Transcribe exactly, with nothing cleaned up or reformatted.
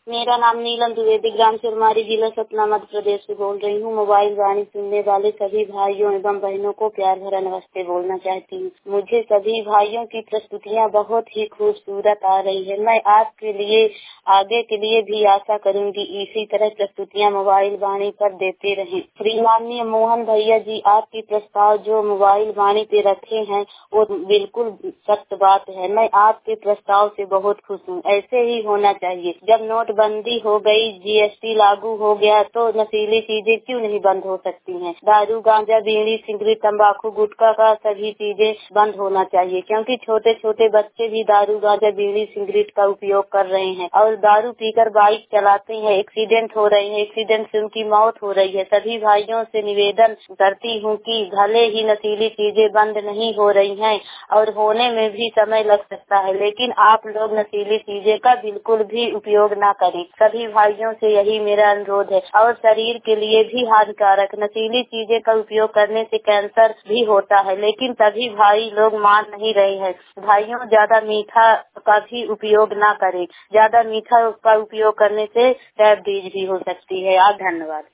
मेरा नाम नीलम द्विवेदी, ग्राम सिरमारी, जिला सतना, मध्य प्रदेश से बोल रही हूँ। मोबाइल वाणी सुनने वाले सभी भाइयों एवं बहनों को प्यार भरा नमस्ते बोलना चाहती हूँ। मुझे सभी भाइयों की प्रस्तुतियाँ बहुत ही खूबसूरत आ रही है। मैं आपके लिए आगे के लिए भी आशा करूँगी इसी तरह प्रस्तुतियाँ मोबाइल वाणी पर देते रहें। श्रीमाननीय मोहन भैया जी, आपकी प्रस्ताव जो मोबाइल वाणी पे रखे हैं वो बिल्कुल सत्य बात है। मैं आपके प्रस्ताव से बहुत खुश हूँ। ऐसे ही होना चाहिए। जब नोटबंदी हो गई, जीएसटी लागू हो गया तो नशीली चीजें क्यों नहीं बंद हो सकती हैं। दारू, गांजा, बीड़ी, सिगरेट, तंबाकू, गुटखा का सभी चीजें बंद होना चाहिए, क्योंकि छोटे छोटे बच्चे भी दारू, गांजा, बीड़ी, सिगरेट का उपयोग कर रहे हैं और दारू पीकर बाइक चलाते हैं। एक्सीडेंट हो रहे हैं, एक्सीडेंट से उनकी मौत हो रही है। सभी भाइयों से निवेदन करती हूँ कि भले ही नशीली चीजें बंद नहीं हो रही हैं और होने में भी समय लग सकता है, लेकिन आप लोग नशीली चीजें का बिल्कुल भी उपयोग ना करें। सभी भाइयों से यही मेरा अनुरोध है। और शरीर के लिए भी हानिकारक, नशीली चीजें का उपयोग करने से कैंसर भी होता है, लेकिन सभी भाई लोग मान नहीं रहे हैं। भाइयों, ज्यादा मीठा का भी उपयोग ना करें। ज्यादा मीठा का उपयोग करने से डायबिटीज भी हो सकती है। आप धन्यवाद।